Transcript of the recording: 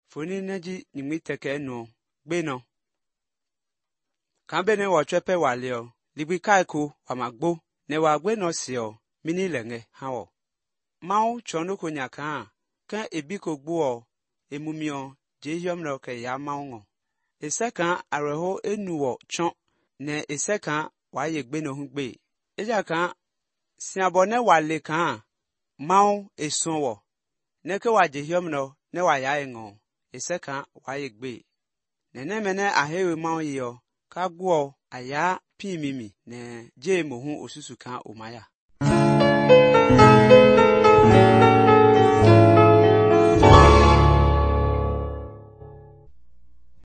Foni neji nimwiteke no gbe no. Kambe ne wa chepe wale o. Ligbi kaiko wa magbo ne wa gbe no si o. Mini lenge hawo. Mau chono ko nyaka kan ebiko gbo o. Emumi o je yomro ke ya mau ngo. Esekan areho enuwo chon ne esekan wa ye gbe no hugbe. Eja kan siabone wale kan mau esonwo. Neke wa je yomro ne wa ya ngo. Esekan wa ye gbe. Nene mene ahewe mau yo. Ka gwo aya pi mimi ne je mohu osusu kan umaya.